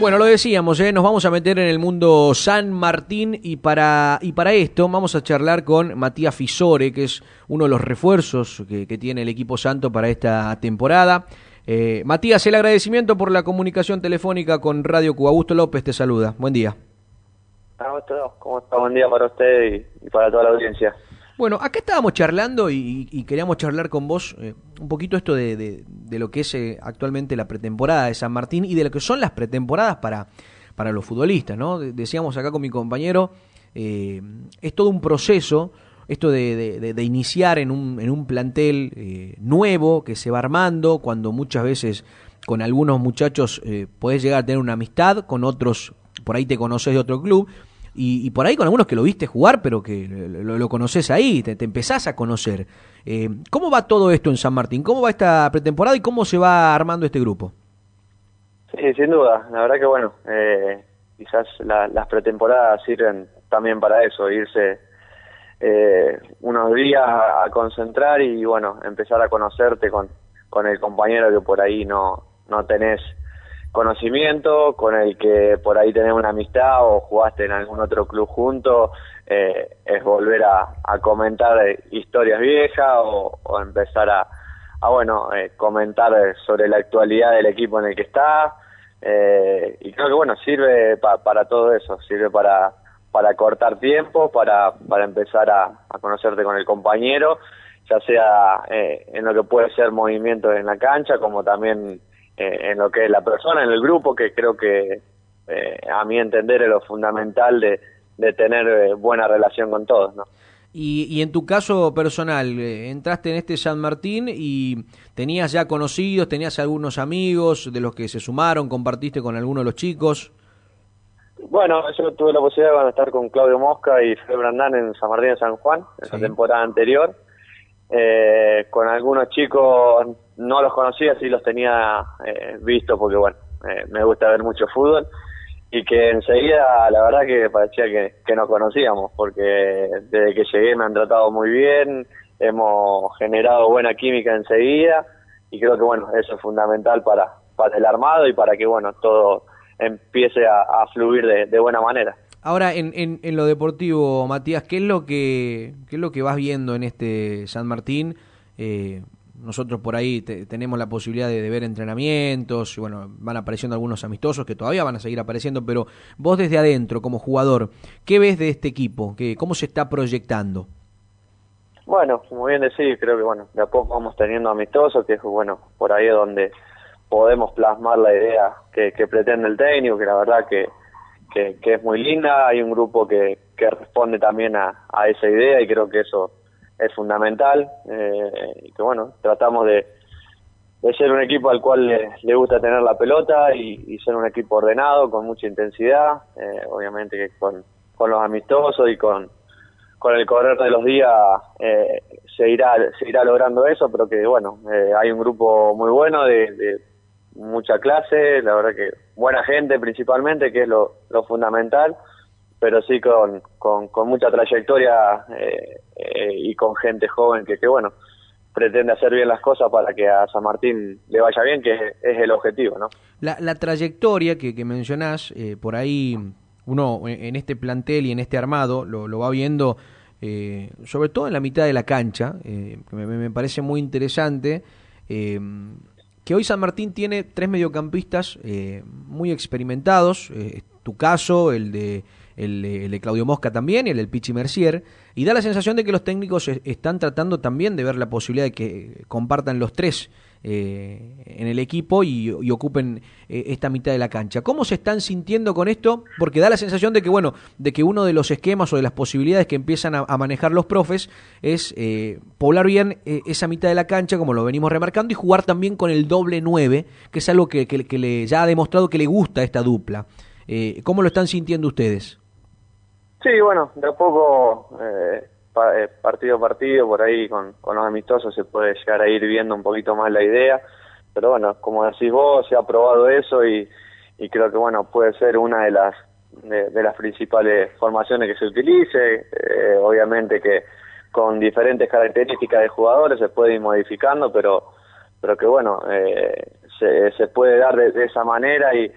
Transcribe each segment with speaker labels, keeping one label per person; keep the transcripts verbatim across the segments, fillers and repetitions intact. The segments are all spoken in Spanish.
Speaker 1: Bueno, lo decíamos, ¿eh? Nos vamos a meter en el mundo San Martín y para y para esto vamos a charlar con Matías Fisore, que es uno de los refuerzos que, que tiene el equipo santo para esta temporada. Eh, Matías, el agradecimiento por la comunicación telefónica con Radio Cuba. Augusto López te saluda. Buen día.
Speaker 2: Augusto, ¿cómo está? Buen día para usted y, y para toda la audiencia.
Speaker 1: Bueno, acá estábamos charlando y, y queríamos charlar con vos eh, un poquito esto de, de, de lo que es eh, actualmente la pretemporada de San Martín y de lo que son las pretemporadas para, para los futbolistas, ¿no? De, decíamos acá con mi compañero, eh, es todo un proceso, esto de, de, de, de iniciar en un, en un plantel eh, nuevo que se va armando, cuando muchas veces con algunos muchachos eh, podés llegar a tener una amistad, con otros por ahí te conocés de otro club. Y, y por ahí con algunos que lo viste jugar, pero que lo, lo conoces ahí, te, te empezás a conocer. Eh, ¿Cómo va todo esto en San Martín? ¿Cómo va esta pretemporada y cómo se va armando este grupo?
Speaker 2: Sí, sin duda. La verdad que bueno, eh, quizás la, las pretemporadas sirven también para eso, irse eh, unos días a, a concentrar y bueno, empezar a conocerte con, con el compañero que por ahí no, no tenés conocimiento, con el que por ahí tenés una amistad o jugaste en algún otro club junto, eh, es volver a, a comentar historias viejas o, o empezar a, a bueno, eh, comentar sobre la actualidad del equipo en el que está, eh, y creo que bueno, sirve pa, para todo eso, sirve para, para cortar tiempo, para, para empezar a, a conocerte con el compañero, ya sea eh, en lo que puede ser movimientos en la cancha, como también en lo que es la persona, en el grupo, que creo que eh, a mi entender es lo fundamental de, de tener eh, buena relación con todos, ¿no?
Speaker 1: Y, y en tu caso personal, eh, entraste en este San Martín y tenías ya conocidos, tenías algunos amigos de los que se sumaron, compartiste con algunos de los chicos.
Speaker 2: Bueno, yo tuve la posibilidad de estar con Claudio Mosca y Fred Brandán en San Martín de San Juan, en sí. La temporada anterior. Eh, con algunos chicos no los conocía, sí los tenía eh, visto porque bueno, eh, me gusta ver mucho fútbol y que enseguida la verdad que parecía que, que nos conocíamos porque desde que llegué me han tratado muy bien, hemos generado buena química enseguida y creo que bueno, eso es fundamental para, para el armado y para que bueno, todo empiece a, a fluir de, de buena manera.
Speaker 1: Ahora, en, en, en lo deportivo, Matías, ¿qué es lo que qué es lo que vas viendo en este San Martín? Eh, nosotros por ahí te, tenemos la posibilidad de, de ver entrenamientos, y bueno, van apareciendo algunos amistosos que todavía van a seguir apareciendo, pero vos desde adentro, como jugador, ¿qué ves de este equipo? ¿Qué, ¿Cómo se está proyectando?
Speaker 2: Bueno, como bien decís, creo que bueno, de a poco vamos teniendo amistosos, que es bueno, por ahí es donde podemos plasmar la idea que, que pretende el técnico, que la verdad que Que, que es muy linda, hay un grupo que, que responde también a, a esa idea y creo que eso es fundamental, eh, y que bueno, tratamos de, de ser un equipo al cual le, le gusta tener la pelota y, y ser un equipo ordenado, con mucha intensidad, eh, obviamente que con, con los amistosos y con, con el correr de los días eh, se irá se irá logrando eso, pero que bueno, eh, hay un grupo muy bueno de, de mucha clase, la verdad que buena gente principalmente, que es lo, lo fundamental, pero sí con, con, con mucha trayectoria eh, eh, y con gente joven que, que bueno, pretende hacer bien las cosas para que a San Martín le vaya bien, que es, es el objetivo, ¿no?
Speaker 1: La, la trayectoria que, que mencionás, eh, por ahí uno en este plantel y en este armado lo, lo va viendo, eh, sobre todo en la mitad de la cancha, eh, que me, me parece muy interesante, eh, que hoy San Martín tiene tres mediocampistas eh, muy experimentados, eh, tu caso, el de, el, de, el de Claudio Mosca también y el del Pichi Mercier, y da la sensación de que los técnicos están tratando también de ver la posibilidad de que compartan los tres eh, en el equipo y, y ocupen eh, esta mitad de la cancha. ¿Cómo se están sintiendo con esto? Porque da la sensación de que, bueno, de que uno de los esquemas o de las posibilidades que empiezan a, a manejar los profes es eh, poblar bien eh, esa mitad de la cancha, como lo venimos remarcando, y jugar también con el doble nueve, que es algo que, que, que le, ya ha demostrado que le gusta a esta dupla. Eh, ¿Cómo lo están sintiendo ustedes?
Speaker 2: Sí, bueno, de a poco, eh, pa, eh, partido a partido, por ahí con, con los amistosos se puede llegar a ir viendo un poquito más la idea, pero bueno, como decís vos, se ha probado eso y, y creo que bueno, puede ser una de las de, de las principales formaciones que se utilice, eh, obviamente que con diferentes características de jugadores se puede ir modificando, pero pero que bueno, eh, se, se puede dar de, de esa manera y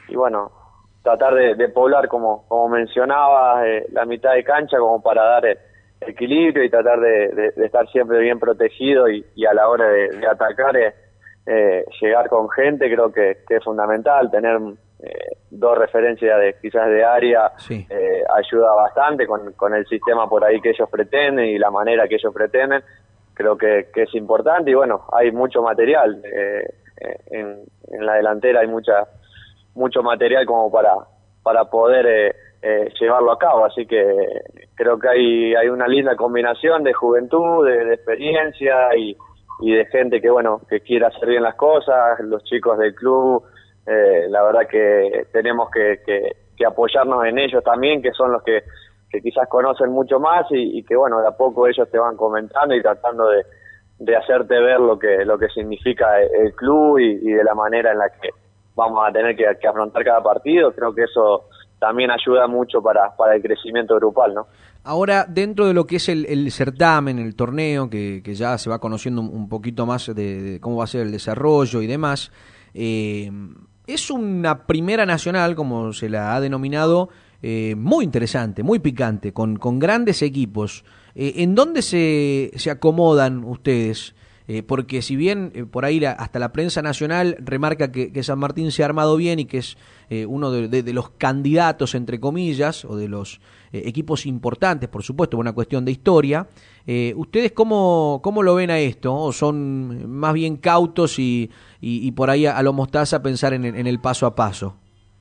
Speaker 2: y bueno, tratar de, de poblar, como, como mencionaba, eh, la mitad de cancha como para dar eh, equilibrio y tratar de, de, de estar siempre bien protegido y, y a la hora de, de atacar eh, eh, llegar con gente. Creo que, que es fundamental tener eh, dos referencias de quizás de área.
Speaker 1: Sí.
Speaker 2: eh, ayuda bastante con, con el sistema por ahí que ellos pretenden y la manera que ellos pretenden. Creo que, que es importante y bueno, hay mucho material eh, en, en la delantera, hay mucha mucho material como para para poder eh, eh, llevarlo a cabo, así que creo que hay hay una linda combinación de juventud, de, de experiencia y, y de gente que bueno que quiera hacer bien las cosas. Los chicos del club, eh, la verdad que tenemos que, que, que apoyarnos en ellos también, que son los que que quizás conocen mucho más y, y que bueno, de a poco ellos te van comentando y tratando de, de hacerte ver lo que lo que significa el club y, y de la manera en la que vamos a tener que, que afrontar cada partido. Creo que eso también ayuda mucho para, para el crecimiento grupal, ¿no?
Speaker 1: Ahora, dentro de lo que es el, el certamen, el torneo, que, que ya se va conociendo un, un poquito más de, de cómo va a ser el desarrollo y demás, eh, es una primera nacional, como se la ha denominado, Eh, muy interesante, muy picante, con, con grandes equipos. Eh, ¿En dónde se, se acomodan ustedes? Eh, porque si bien eh, por ahí la, hasta la prensa nacional remarca que, que San Martín se ha armado bien y que es eh, uno de, de, de los candidatos, entre comillas, o de los eh, equipos importantes, por supuesto, por una cuestión de historia, eh, ¿ustedes cómo, cómo lo ven a esto? ¿O son más bien cautos y, y, y por ahí a, a lo mostaza pensar en, en el paso a paso?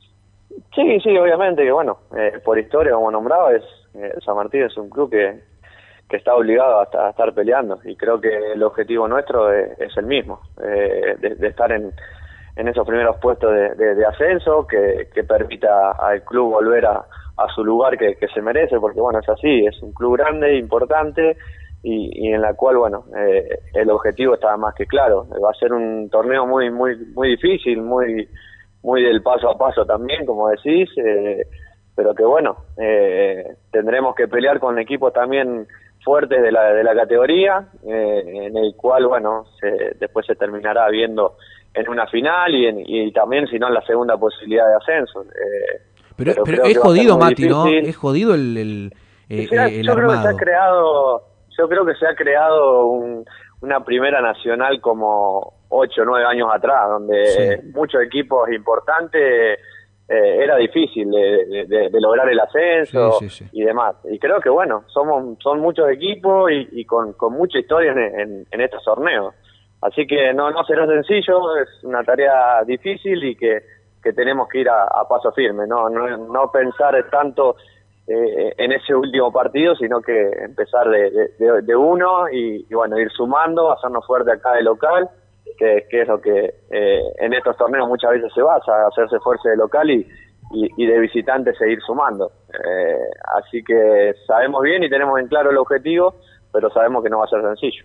Speaker 2: Sí, sí, obviamente que bueno, eh, por historia, como nombraba, es eh, San Martín es un club que, que está obligado a, a estar peleando y creo que el objetivo nuestro es, es el mismo, eh, de, de estar en, en esos primeros puestos de, de, de ascenso, que, que permita al club volver a, a su lugar que, que se merece, porque bueno, es así, es un club grande, importante y, y en la cual, bueno, eh, el objetivo está más que claro. Va a ser un torneo muy, muy, muy difícil, muy muy del paso a paso también, como decís, eh, pero que bueno, eh, tendremos que pelear con equipos también fuertes de la de la categoría, eh, en el cual, bueno, se, después se terminará viendo en una final y, en, y también, si no, en la segunda posibilidad de ascenso. Eh,
Speaker 1: pero pero, pero es jodido, Mati, ¿no? Es jodido el, el, eh,
Speaker 2: sea,
Speaker 1: el
Speaker 2: yo
Speaker 1: armado.
Speaker 2: Creo que se ha creado, yo creo que se ha creado un, una primera nacional como ocho o nueve años atrás, donde sí. muchos equipos importantes eh, era difícil de, de, de lograr el ascenso sí, sí, sí. y demás. Y creo que bueno, somos son muchos equipos y, y con, con mucha historia en, en, en estos torneos. Así que no no será sencillo, es una tarea difícil y que, que tenemos que ir a, a paso firme, no no, no pensar tanto eh, en ese último partido, sino que empezar de, de, de uno y, y bueno, ir sumando, hacernos fuerte acá de local. Que, que es lo que eh, en estos torneos muchas veces se basa, hacerse fuerza de local y, y, y de visitante seguir sumando. Eh, así que sabemos bien y tenemos en claro el objetivo, pero sabemos que no va a ser sencillo.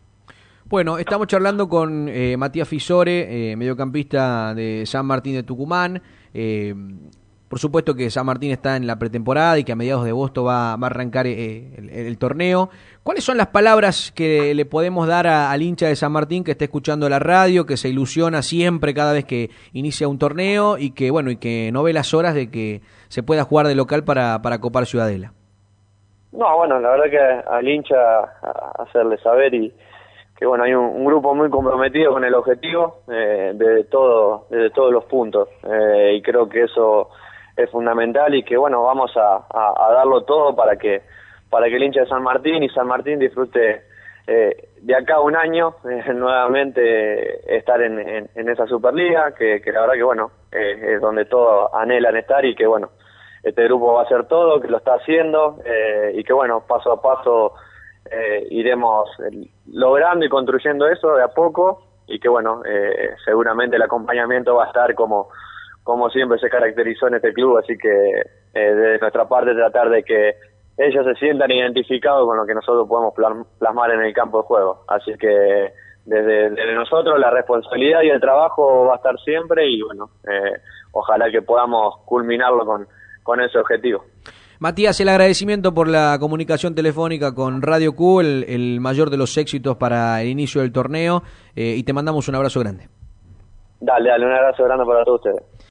Speaker 1: Bueno, estamos charlando con eh, Matías Fisore, eh, mediocampista de San Martín de Tucumán. Eh, por supuesto que San Martín está en la pretemporada y que a mediados de agosto va, va a arrancar eh, el, el torneo. ¿Cuáles son las palabras que le podemos dar a, al hincha de San Martín que está escuchando la radio, que se ilusiona siempre cada vez que inicia un torneo y que bueno y que no ve las horas de que se pueda jugar de local para, para copar Ciudadela?
Speaker 2: No, bueno, la verdad que al hincha hacerle saber y que bueno, hay un, un grupo muy comprometido con el objetivo eh, desde todo, desde todos los puntos eh, y creo que eso es fundamental y que bueno, vamos a, a, a darlo todo para que para que el hincha de San Martín y San Martín disfrute eh, de acá a un año eh, nuevamente estar en, en, en esa Superliga, que, que la verdad que bueno, eh, es donde todos anhelan estar y que bueno, este grupo va a hacer todo, que lo está haciendo eh, y que bueno, paso a paso eh, iremos logrando y construyendo eso de a poco y que bueno, eh, seguramente el acompañamiento va a estar como como siempre se caracterizó en este club, así que eh, de nuestra parte tratar de que ellos se sientan identificados con lo que nosotros podemos plasmar en el campo de juego. Así que desde, desde nosotros la responsabilidad y el trabajo va a estar siempre y bueno, eh, ojalá que podamos culminarlo con, con ese objetivo.
Speaker 1: Matías, el agradecimiento por la comunicación telefónica con Radio Q, el, el mayor de los éxitos para el inicio del torneo eh, y te mandamos un abrazo grande.
Speaker 2: Dale, dale, un abrazo grande para todos ustedes.